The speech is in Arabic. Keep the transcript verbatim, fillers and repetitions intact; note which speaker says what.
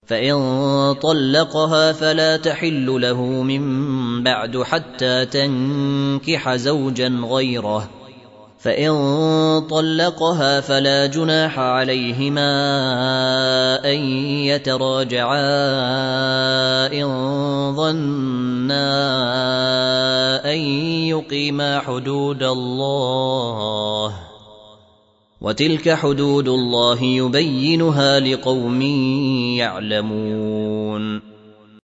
Speaker 1: فإن طلقها فلا تحل له من بعد حتى تنكح زوجا غيره، فإن طلقها فلا جناح عليهما أن يتراجعا إن ظنا أن يقيما حدود الله، وتلك حدود الله يبينها لقوم يعلمون.